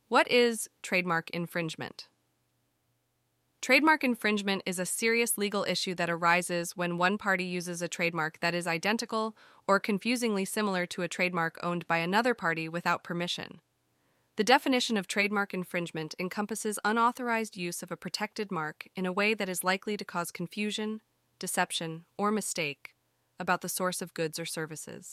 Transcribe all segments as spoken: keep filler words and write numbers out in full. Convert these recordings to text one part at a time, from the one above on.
What is trademark infringement? Trademark infringement is a serious legal issue that arises when one party uses a trademark that is identical or confusingly similar to a trademark owned by another party without permission. The definition of trademark infringement encompasses unauthorized use of a protected mark in a way that is likely to cause confusion, deception, or mistake about the source of goods or services.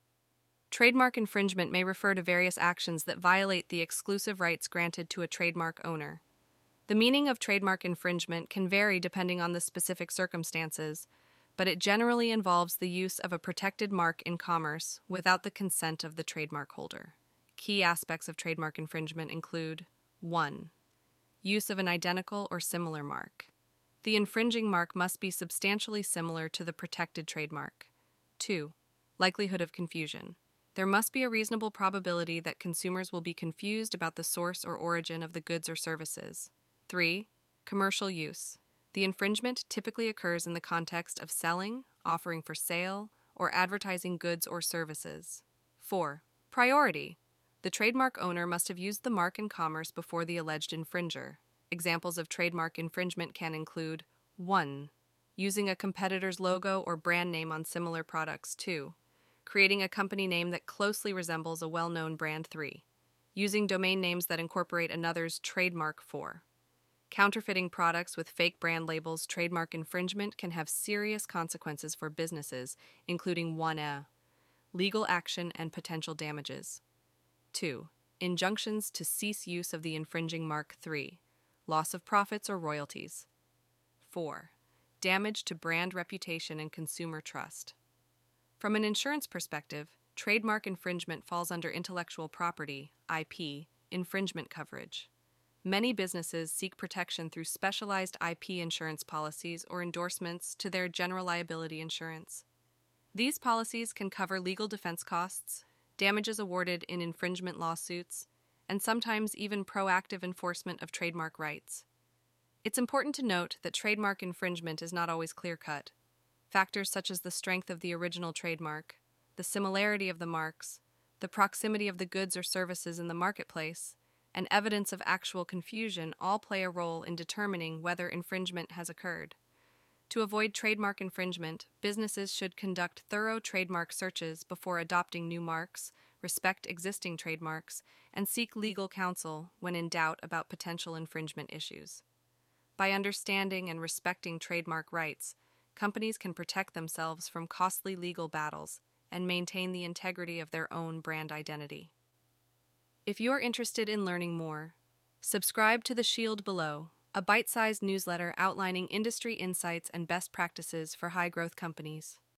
Trademark infringement may refer to various actions that violate the exclusive rights granted to a trademark owner. The meaning of trademark infringement can vary depending on the specific circumstances, but it generally involves the use of a protected mark in commerce without the consent of the trademark holder. Key aspects of trademark infringement include: one. Use of an identical or similar mark. The infringing mark must be substantially similar to the protected trademark. two. Likelihood of confusion. There must be a reasonable probability that consumers will be confused about the source or origin of the goods or services. three. Commercial use. The infringement typically occurs in the context of selling, offering for sale, or advertising goods or services. four. Priority. The trademark owner must have used the mark in commerce before the alleged infringer. Examples of trademark infringement can include: one. Using a competitor's logo or brand name on similar products. two. Creating a company name that closely resembles a well-known brand. three. Using domain names that incorporate another's trademark. four. Counterfeiting products with fake brand labels. Trademark infringement can have serious consequences for businesses, including: one. A. Legal action and potential damages. two. Injunctions to cease use of the infringing mark. three. Loss of profits or royalties. four. Damage to brand reputation and consumer trust. From an insurance perspective, trademark infringement falls under intellectual property (I P) infringement coverage. Many businesses seek protection through specialized I P insurance policies or endorsements to their general liability insurance. These policies can cover legal defense costs, damages awarded in infringement lawsuits, and sometimes even proactive enforcement of trademark rights. It's important to note that trademark infringement is not always clear-cut. Factors such as the strength of the original trademark, the similarity of the marks, the proximity of the goods or services in the marketplace, and evidence of actual confusion all play a role in determining whether infringement has occurred. To avoid trademark infringement, businesses should conduct thorough trademark searches before adopting new marks, respect existing trademarks, and seek legal counsel when in doubt about potential infringement issues. By understanding and respecting trademark rights, companies can protect themselves from costly legal battles and maintain the integrity of their own brand identity. If you're interested in learning more, subscribe to The Shield below, a bite-sized newsletter outlining industry insights and best practices for high-growth companies.